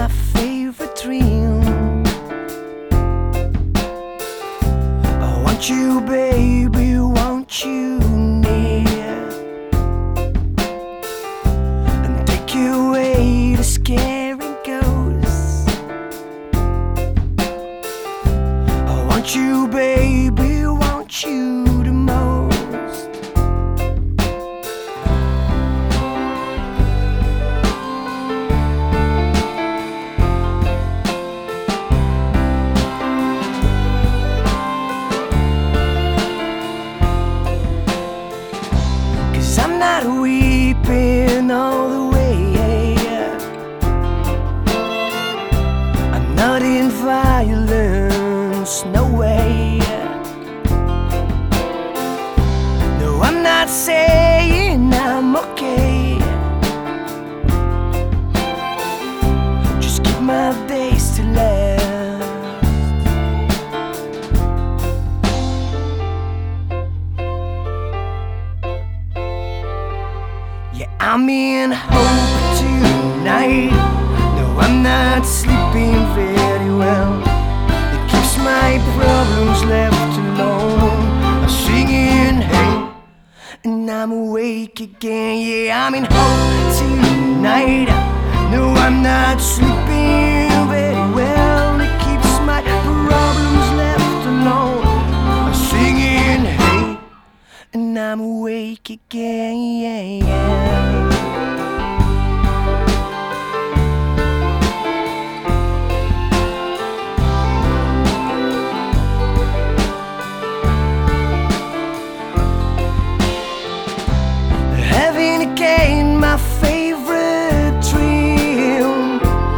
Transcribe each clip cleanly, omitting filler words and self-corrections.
my favorite dream. I want you, baby, want you near, and take away the scary ghosts. I want you, baby, want you the most. 'Cause I'm not weeping all the way, I'm not in violence, no way. No, I'm not saying I'm okay. Just keep my days to last. Yeah, I'm in hope tonight. No, I'm not sleeping very well. It keeps my problems left alone. I'm singing, hey, and I'm awake again. Yeah, I'm in hope tonight. No, I'm not sleeping very well. It keeps my problems left alone. I'm singing, hey, and I'm awake again. Yeah, yeah. Having again my favorite dream.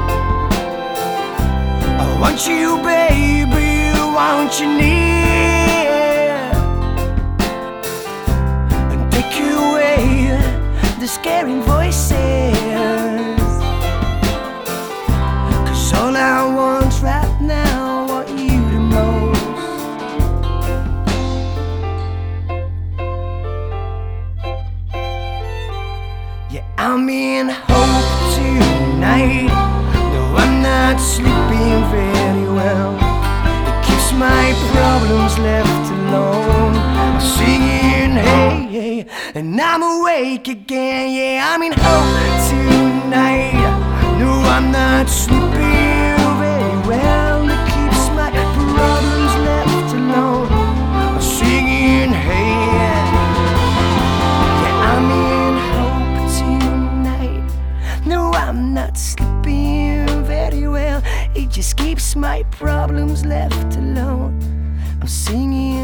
I want you, baby, want you near, and take away the scary voices. 'Cause all I want right now, want you the most. Yeah, I'm in hope tonight. No, I'm not sleeping very well. It keeps my problems left alone. I'm singing, hey, hey, and I'm awake again. Yeah, I'm in hope tonight. No, I'm not sleeping very well. It keeps my problems left alone. I'm singing, hey, yeah, I'm in hope tonight. No, I'm not sleeping very well. It just keeps my problems left alone. I'm singing.